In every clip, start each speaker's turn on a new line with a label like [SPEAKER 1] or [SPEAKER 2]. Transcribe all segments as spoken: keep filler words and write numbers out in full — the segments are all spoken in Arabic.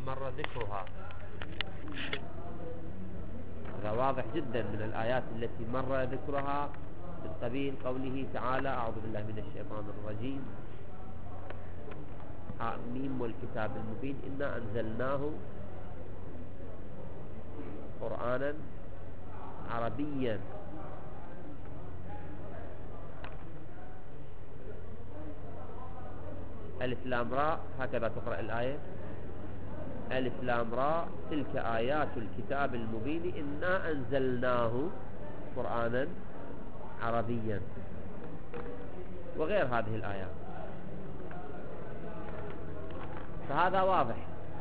[SPEAKER 1] مر ذكرها. هذا واضح جدا من الآيات التي مر ذكرها من قبيل قوله تعالى: أعوذ بالله من الشيطان الرجيم، حاميم والكتاب المبين إنا أنزلناه قرآنا عربيا ألف لام راء. هكذا تقرأ الآية: ألف لام راء تلك آيات الكتاب المبين إنا أنزلناه قرآنا عربيا، وغير هذه الآيات. فهذا واضح.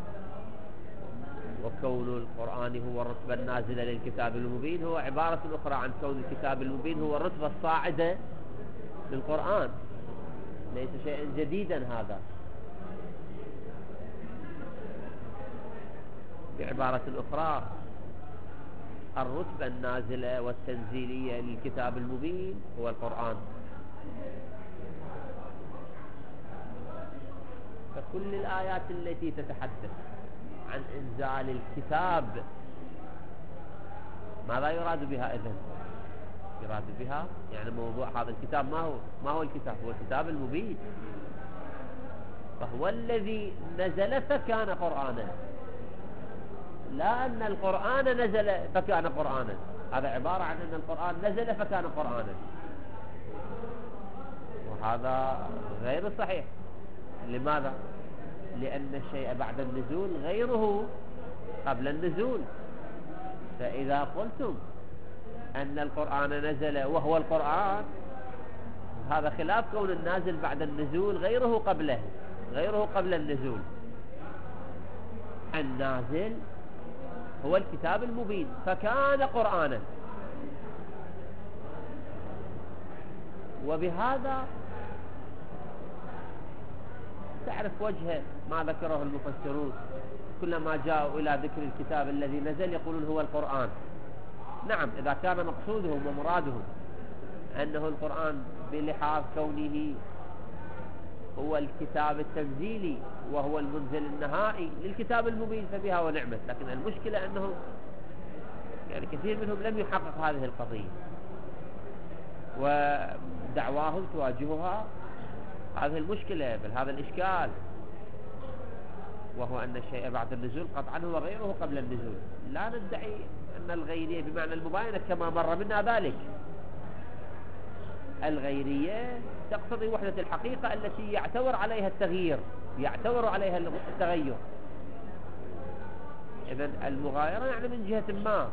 [SPEAKER 1] وكون القرآن هو الرتبة النازلة للكتاب المبين هو عبارة أخرى عن كون الكتاب المبين هو الرتبة الصاعدة للقرآن، ليس شيئا جديدا. هذا بعبارة أخرى الرتبة النازلة والتنزيلية للكتاب المبين هو القرآن. فكل الآيات التي تتحدث عن إنزال الكتاب ماذا يراد بها إذن؟ يراد بها يعني موضوع هذا الكتاب ما هو ما هو الكتاب؟ هو الكتاب المبين، فهو الذي نزل فكان قرآنا، لا أن القرآن نزل فكان قرآنا. هذا عبارة عن أن القرآن نزل فكان قرآنا، وهذا غير صحيح. لماذا؟ لأن الشيء بعد النزول غيره قبل النزول. فإذا قلتم أن القرآن نزل وهو القرآن، هذا خلاف كون النازل بعد النزول غيره قبله، غيره قبل النزول. النازل هو الكتاب المبين فكان قرآنا. وبهذا تعرف وجه ما ذكره المفسرون، كلما جاءوا إلى ذكر الكتاب الذي نزل يقولون هو القرآن. نعم، إذا كان مقصودهم ومرادهم أنه القرآن بلحاظ كونه هو الكتاب التنزيلي وهو المنزل النهائي للكتاب المبين فبها ونعمت. لكن المشكلة أنه يعني كثير منهم لم يحقق هذه القضية، ودعواهم تواجهها هذه المشكلة بل هذا الإشكال، وهو أن الشيء بعد النزول قطعا هو غيره قبل النزول. لا ندعي أن الغيرية بمعنى المباينة كما مر منا ذلك. الغيرية تقتضي وحدة الحقيقة التي يعتبر عليها التغيير، يعتبر عليها التغير. إذن المغايرة يعني من جهة ما.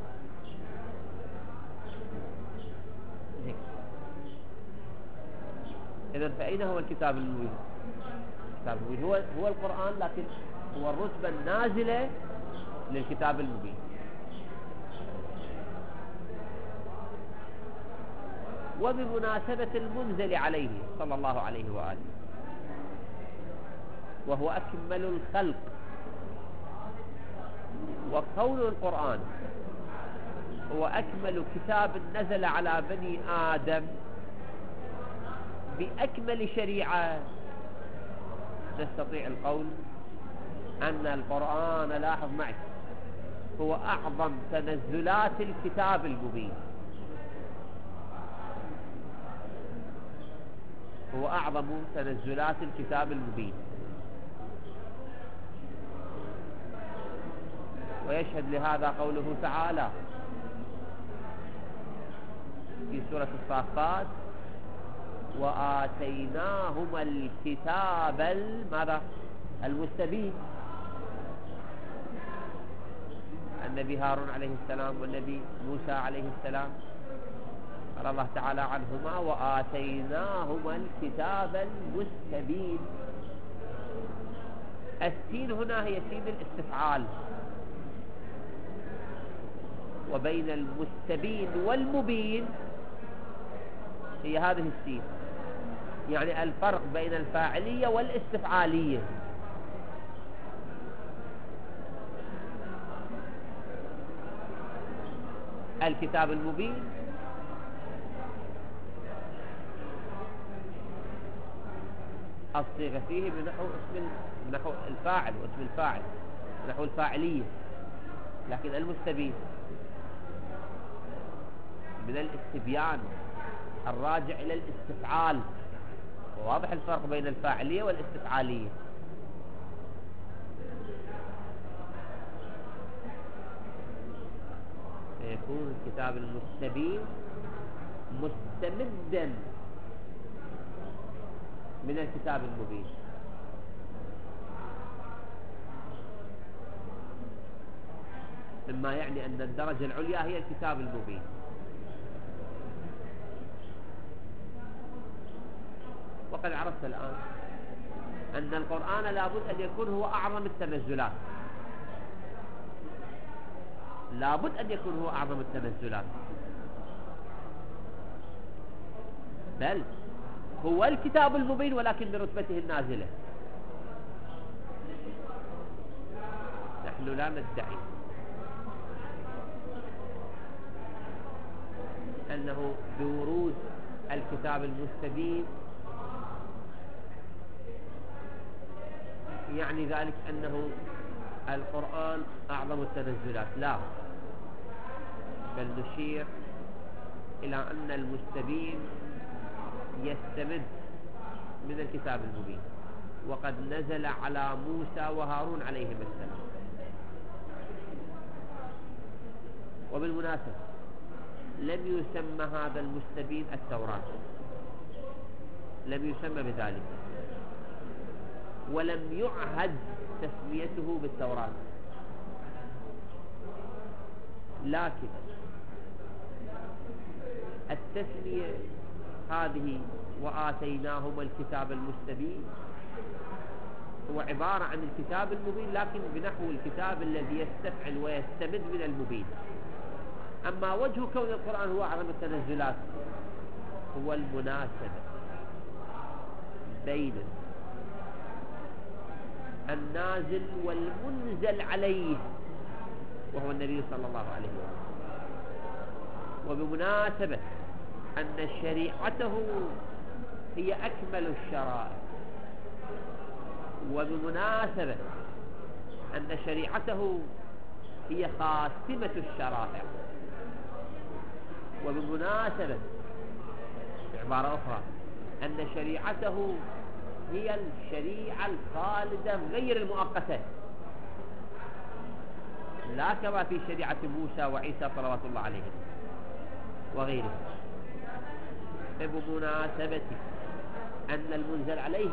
[SPEAKER 1] إذن فأين هو الكتاب المبين؟ الكتاب المبين هو هو القرآن، لكن هو الرتبة النازلة للكتاب المبين. وبمناسبة المنزل عليه صلى الله عليه وآله، وهو أكمل الخلق. وكون القرآن هو أكمل كتاب نزل على بني آدم بأكمل شريعة، نستطيع القول أن القرآن، لاحظ معي، هو أعظم تنزلات الكتاب المبين، هو أعظم تنزلات الكتاب المبين. ويشهد لهذا قوله تعالى في سورة الصافات: وآتيناهما الكتاب ماذا؟ المستبين. النبي هارون عليه السلام والنبي موسى عليه السلام قال الله تعالى عنهما: وآتيناهما الكتاب المستبين. السين هنا هي سين الاستفعال، وبين المستبين والمبين هي هذه السين، يعني الفرق بين الفاعلية والاستفعالية. الكتاب المبين الصيغة فيه بنحو اسم نحو الفاعل واسم الفاعل نحو الفاعلية، لكن المستبين من الاستبيان الراجع إلى الاستفعال، وواضح الفرق بين الفاعلية والاستفعالية. يكون الكتاب المستبين مستمدا من الكتاب المبين. مما يعني أن الدرجة العليا هي الكتاب المبين. وقد عرفت الآن أن القرآن لابد أن يكون هو أعظم التنزلات، لابد أن يكون هو أعظم التنزلات، بل هو الكتاب المبين ولكن برتبته النازلة. نحن لا ندعي أنه بورود الكتاب المستبين يعني ذلك أنه القرآن أعظم التنزلات، لا، بل نشير إلى أن المستبين يستمد من الكتاب المبين، وقد نزل على موسى وهارون عليهما السلام. وبالمناسبة لم يسمى هذا المستبين التوراة، لم يسمى بذلك، ولم يعهد تسميته بالتوراة، لكن التسمية هذه وآتيناهما الكتاب المستبين هو عبارة عن الكتاب المبين، لكن بنحو الكتاب الذي يستفعل ويستمد من المبين. أما وجه كون القرآن هو أعظم التنزلات هو المناسبة بين النازل والمنزل عليه وهو النبي صلى الله عليه وسلم، وبمناسبة أن شريعته هي أكمل الشرائع، وبمناسبة أن شريعته هي خاتمة الشرائع، وبمناسبة بعبارة أخرى أن شريعته هي الشريعة الخالدة غير المؤقتة، لا كما في شريعة موسى وعيسى صلوات الله عليهم وغيره. فبمناسبة أن المنزل عليه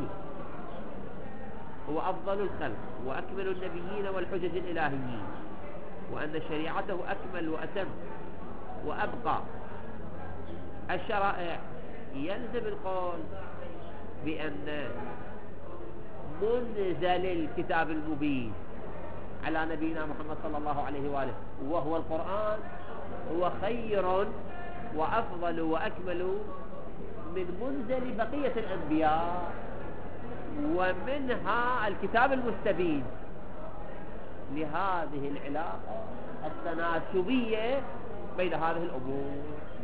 [SPEAKER 1] هو أفضل الخلق وأكمل النبيين والحجج الإلهيين، وأن شريعته أكمل وأتم وأبقى الشرائع، يلزم القول بأن منزل الكتاب المبين على نبينا محمد صلى الله عليه وآله وهو القرآن هو خير وأفضل وأكمل من منزل بقية الأنبياء، ومنها الكتاب المستبين. لهذه العلاقة التناسبية بين هذه الأمور.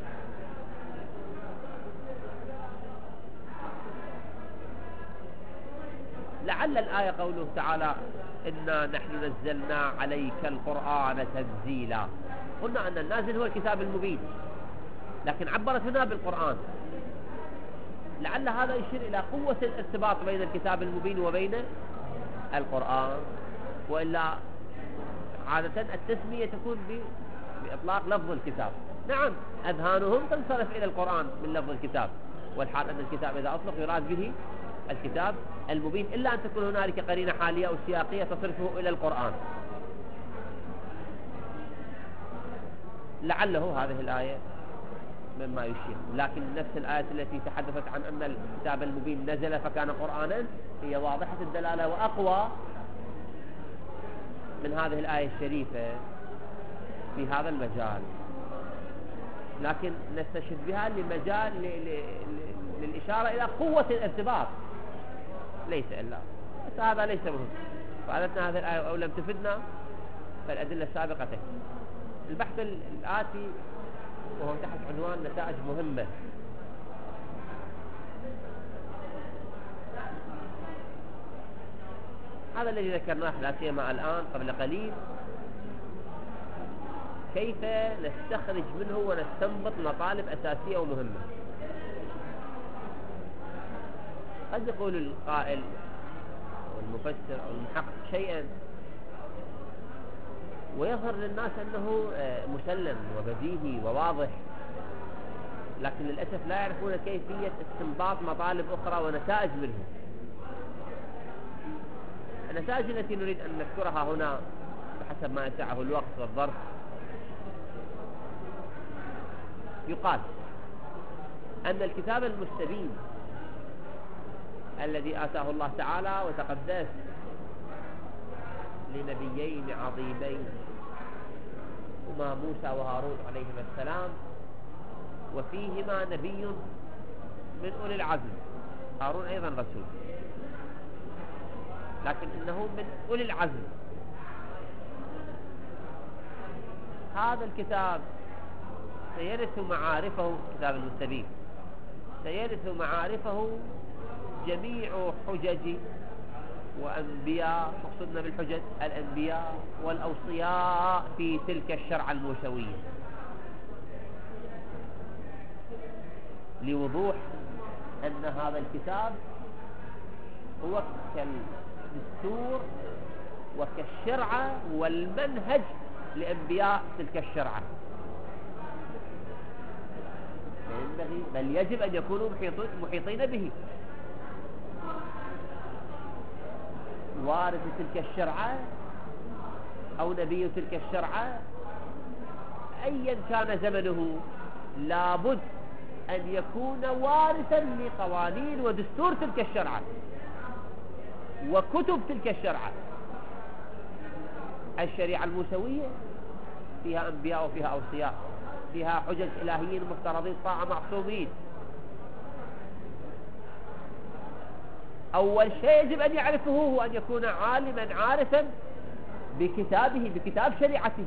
[SPEAKER 1] لعل الآية قوله تعالى إنا نحن نزلنا عليك القرآن تنزيلا، قلنا أن النازل هو الكتاب المبين، لكن عبرت هنا بالقرآن. لعل هذا يشير إلى قوة الارتباط بين الكتاب المبين وبين القرآن، وإلا عادة التسمية تكون بإطلاق لفظ الكتاب. نعم أذهانهم تنصرف إلى القرآن من لفظ الكتاب، والحال أن الكتاب إذا أطلق يراد به الكتاب المبين، إلا أن تكون هنالك قرينة حالية أو سياقية تصرفه إلى القرآن. لعله هذه الآية مما يشير، لكن نفس الآية التي تحدثت عن أن الكتاب المبين نزل فكان قرآنا هي واضحة الدلالة وأقوى من هذه الآية الشريفة في هذا المجال، لكن نستشهد بها لمجال للإشارة إلى قوة الارتباط ليس إلا، بس هذا ليس مهم. فأردنا هذه الآية أو لم تفدنا فالأدلة السابقة تكفي. البحث الآتي وهو تحت عنوان نتائج مهمة. هذا الذي ذكرناه لا سيما الآن قبل قليل، كيف نستخرج منه ونستنبط مطالب أساسية ومهمة. قد يقول القائل أو المفسر أو المحقق شيئا ويظهر للناس أنه مسلم وبديهي وواضح، لكن للأسف لا يعرفون كيفية استنباط مطالب أخرى ونتائج منه. النتائج التي نريد أن نذكرها هنا بحسب ما يسعه الوقت والظرف، يقال أن الكتاب المستبين الذي آتاه الله تعالى وتقدس لنبيين عظيمين هما موسى وهارون عليهما السلام، وفيهما نبي من أولي العزم، هارون أيضا رسول، لكن إنه من أولي العزم. هذا الكتاب سيرث معارفه، كتاب المستبين سيرث معارفه جميع حجج وأنبياء، مقصودنا بالحجج الأنبياء والأوصياء في تلك الشرعة الموسوية، لوضوح أن هذا الكتاب هو كالدستور وكالشرعة والمنهج لأنبياء تلك الشرعة، بل يجب أن يكونوا محيطين به. وارث تلك الشرعة أو نبي تلك الشرعة أيا كان زمنه لابد أن يكون وارثا لقوانين ودستور تلك الشرعة وكتب تلك الشرعة. الشريعة الموسوية فيها أنبياء وفيها أوصياء، فيها حجج إلهيين مفترضين طاعة معصومين. أول شيء يجب أن يعرفه هو أن يكون عالما عارفا بكتابه، بكتاب شريعته.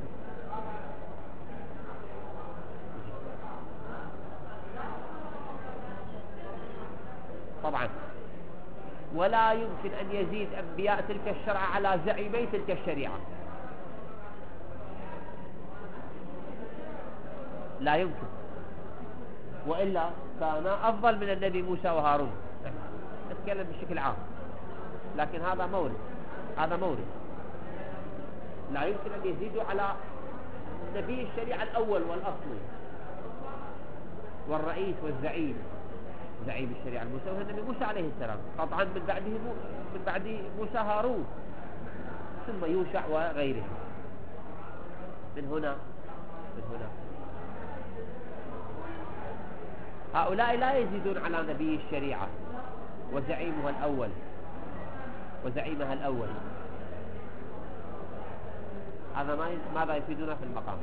[SPEAKER 1] طبعا ولا يمكن أن يزيد أنبياء تلك الشرعة على زعيمي تلك الشريعة، لا يمكن، وإلا كان أفضل من النبي موسى وهارون. نتكلم بشكل عام، لكن هذا مورد، هذا مورد لا يمكن أن يزيدوا على نبي الشريعة الأول والأصلي والرئيس والزعيم، زعيم الشريعة الموسى النبي موسى عليه السلام، قطعا من بعده من بعد موسى هارون ثم يوشع وغيره. من هنا من هنا هؤلاء لا يزيدون على نبي الشريعة وزعيمها الأول وزعيمها الأول. هذا ما ماذا يفيدنا في المقام؟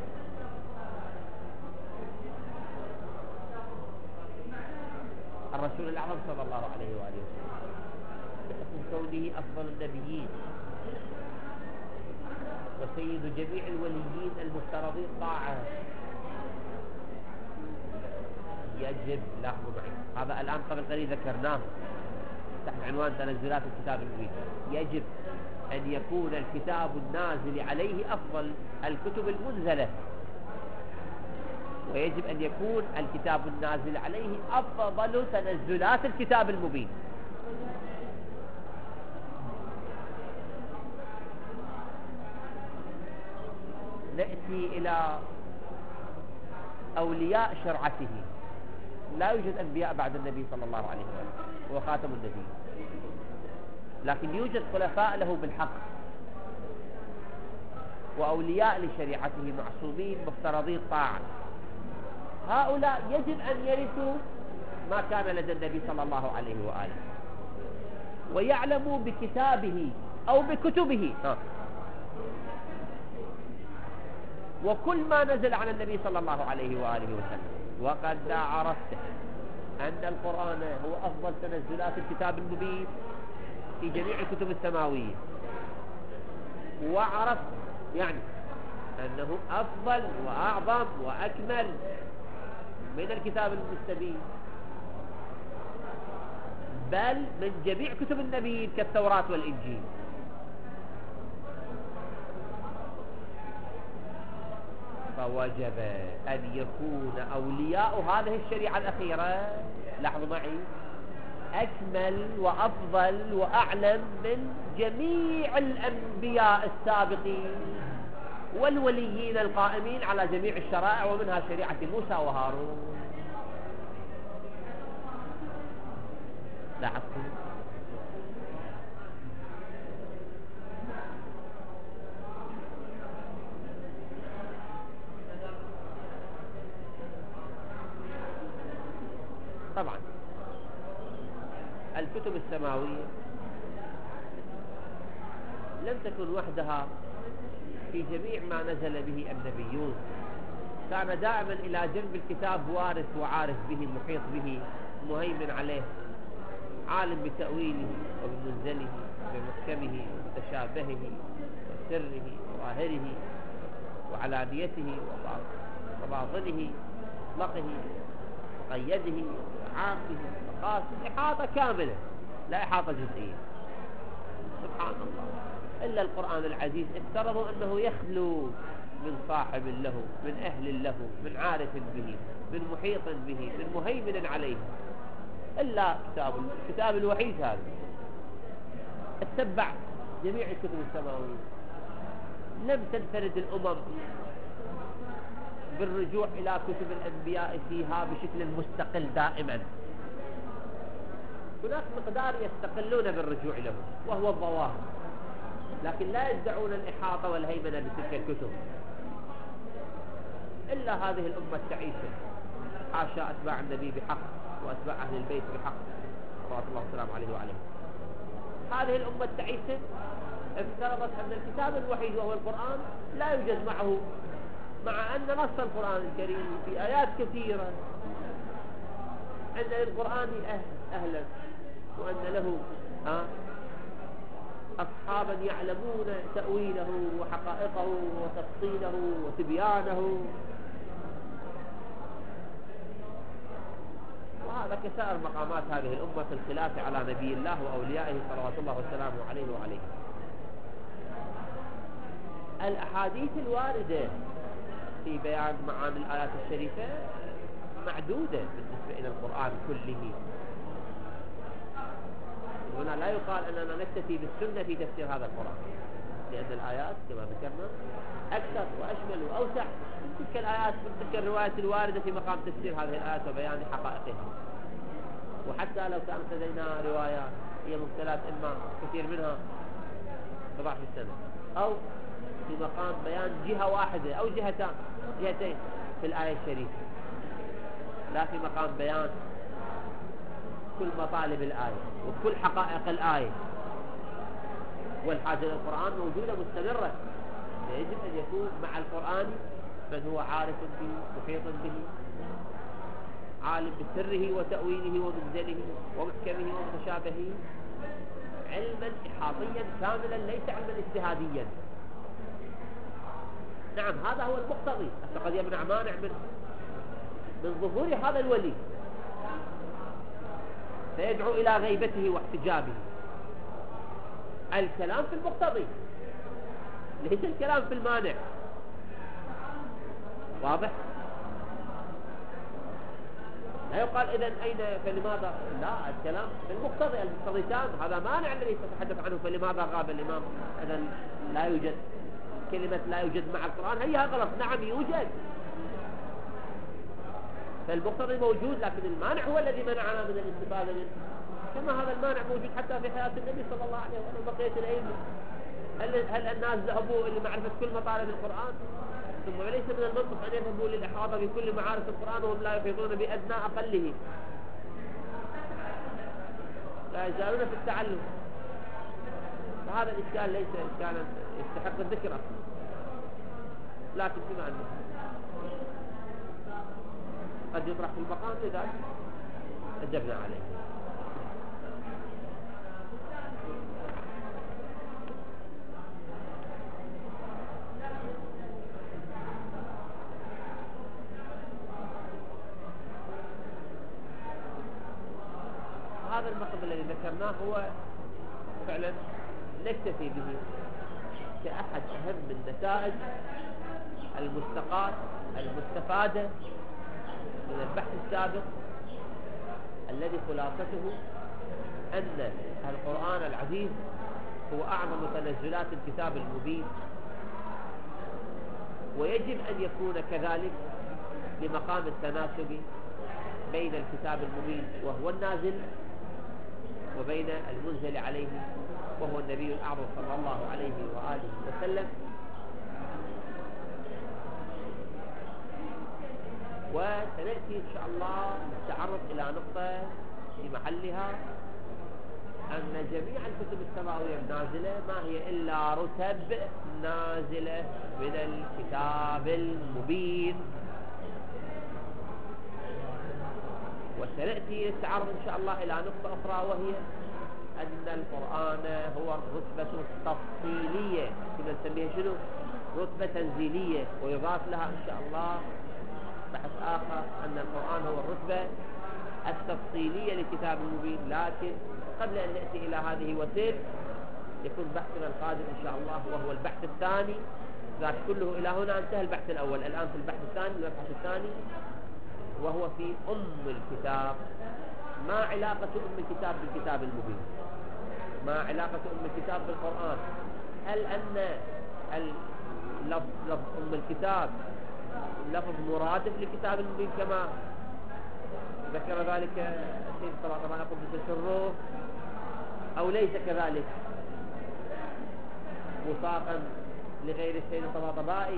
[SPEAKER 1] الرسول الأعظم صلى الله عليه وآله وسلم بحكم كونه أفضل النبيين وسيد جميع الوليين المفترضين طاعة، يجب، لاحظوا معي هذا الآن قبل قليل ذكرناه تحت عنوان تنزلات الكتاب المبين، يجب أن يكون الكتاب النازل عليه أفضل الكتب المنزلة، ويجب أن يكون الكتاب النازل عليه أفضل تنزلات الكتاب المبين. نأتي إلى أولياء شرعته. لا يوجد أنبياء بعد النبي صلى الله عليه وسلم، هو خاتم النبي، لكن يوجد خلفاء له بالحق وأولياء لشريعته معصومين مفترضين طاعة. هؤلاء يجب أن يرثوا ما كان لدى النبي صلى الله عليه وآله ويعلموا بكتابه أو بكتبه ها. وكل ما نزل عن النبي صلى الله عليه وآله وسلم. وقد عرفت أن القرآن هو أفضل تنزلات الكتاب المبين في جميع الكتب السماوية، وعرفت يعني أنه أفضل وأعظم وأكمل من الكتاب المستبين، بل من جميع كتب النبي كالتوراة والإنجيل. فوجب أن يكون أولياء هذه الشريعة الأخيرة، لاحظوا معي، أكمل وأفضل وأعلم من جميع الأنبياء السابقين والوليين القائمين على جميع الشرائع، ومنها شريعة موسى وهارون. لاحظتم؟ طبعا الكتب السماوية لم تكن وحدها في جميع ما نزل به النبيون، كان دائما إلى جنب الكتاب وارث وعارف به، محيط به، مهيمن عليه، عالم بتأويله وبمنزله بمحكمه ومتشابهه وسره وظاهره وعلانيته وباطنه، مطلقه قيده عامه خاصه، إحاطة كاملة لا إحاطة جزئية. سبحان الله، إلا القرآن العزيز افترضوا أنه يخلو من صاحب له، من أهل له، من عارف به، من محيط به، من مهيمن عليه، إلا كتاب الكتاب الوحيد هذا اتبع جميع الكتب السماوية. لم تنفرد الأمم بالرجوع إلى كتب الأنبياء فيها بشكل مستقل دائما، هناك مقدار يستقلون بالرجوع له وهو الظواهر، لكن لا يدعون الإحاطة والهيمنة بتلك الكتب. إلا هذه الأمة التعيسة، حاشا أتباع النبي بحق وأتباع أهل البيت بحق صلوات الله والسلام عليه وعليه، هذه الأمة التعيسة افترضت أن الكتاب الوحيد وهو القرآن لا يوجد معه، مع أن نص القرآن الكريم في آيات كثيرة أن للقرآن أهلا، وأن له أصحابا يعلمون تأويله وحقائقه وتفصيله وتبيانه، وهذا كسائر مقامات هذه الأمة في الخلاف على نبي الله وأوليائه صلوات الله وسلامه عليه وعليه. الأحاديث الواردة في بيان معاني الآيات الشريفة معدودة بالنسبة إلى القرآن كله. هنا لا يقال أننا نكتفي بالسنة في تفسير هذا القرآن، لأن الآيات كما ذكرنا أكثر وأشمل وأوسع من تلك الآيات، من تلك الروايات الواردة في مقام تفسير هذه الآيات وبيان حقائقها. وحتى لو كانت لدينا روايات هي مبتلات إما كثير منها صباح السنة، أو في مقام بيان جهة واحدة أو جهتان جهتين في الآية الشريفة، لا في مقام بيان كل مطالب الآية وكل حقائق الآية. والحاجة للقرآن موجودة مستمرة، يجب أن يكون مع القرآن من هو عارف به محيط به، عالم بسره وتأويله ومنزله ومحكمه ومتشابهه، علما إحاطيا كاملا ليس علما اجتهاديا. نعم هذا هو المقتضي، قد يمنع مانع من من ظهور هذا الولي فيدعو إلى غيبته واحتجابه. الكلام في المقتضي ليس الكلام في المانع، واضح؟ لا يقال إذن أين فلماذا، لا، الكلام في المقتضي، المقتضي تام، هذا مانع الذي تتحدث عنه فلماذا غاب الإمام. إذن لا يوجد كلمة لا يوجد مع القرآن هي غلط، نعم يوجد، فالمقتضي موجود، لكن المانع هو الذي منعنا من الاستفادة منه، كما هذا المانع موجود حتى في حياة النبي صلى الله عليه وسلم وبقية الأئمة. هل, هل الناس ذهبوا لمعرفة كل مطالب القرآن؟ ثم ليس من المنطق أن يذهبوا للإحاطة بكل معارف القرآن وهم لا يحيطون بأدنى أقله، لا يزالون في التعلم. فهذا الإشكال ليس إشكالا يستحق الذكر، لكن بما أنه قد يطرح في المقام لذلك أجبنا عليه. هذا المقام الذي ذكرناه هو فعلا نكتفي به كأحد أهم النتائج المستقاة المستفادة من البحث السابق الذي خلاصته أن القرآن العزيز هو أعظم تنزلات الكتاب المبين، ويجب أن يكون كذلك لمقام التناسب بين الكتاب المبين وهو النازل وبين المنزل عليه وهو النبي الأعظم صلى الله عليه وآله وسلم. وسنأتي إن شاء الله نتعرض إلى نقطة في محلها أن جميع الكتب السماوية النازلة ما هي إلا رتب نازلة من الكتاب المبين. وسنأتي نتعرض إن شاء الله إلى نقطة أخرى، وهي أن القرآن هو الرتبة التفصيلية، كنا نسميها شنو؟ رتبة تنزيلية، ويضاف لها إن شاء الله بحث آخر أن القرآن هو الرتبة التفصيلية للكتاب المبين. لكن قبل أن نأتي إلى هذه وسيل يكون بحثنا القادم إن شاء الله وهو البحث الثاني. ذات كله إلى هنا انتهى البحث الأول، الآن في البحث الثاني المبحث الثاني وهو في أم الكتاب. ما علاقة أم الكتاب بالكتاب المبين؟ ما علاقة أم الكتاب بالقرآن؟ هل أن لفظ لفظ أم الكتاب لفظ مرادف للكتاب المبين كما ذكر ذلك السيد طبعا قدس سره، أو ليس كذلك وفاقا لغير السيد الطباطبائي؟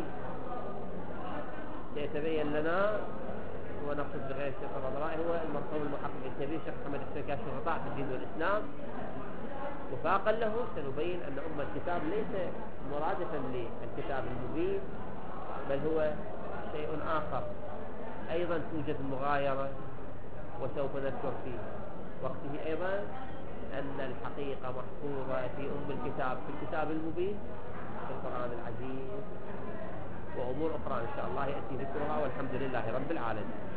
[SPEAKER 1] سيتبين لنا. ونقصد بغير السيد الطباطبائي هو المرحوم المحقق الكبير الشيخ محمد حسين كاشف الغطاء في الدين والإسلام. وفاقا له سنبين أن أم الكتاب ليس مرادفا للكتاب المبين، بل هو شيء آخر. أيضا توجد مغايرة، وسوف نذكر في وقته أيضا أن الحقيقة محفوظة في أم الكتاب في الكتاب المبين في القرآن العزيز، وأمور أخرى إن شاء الله يأتي ذكرها، والحمد لله رب العالمين.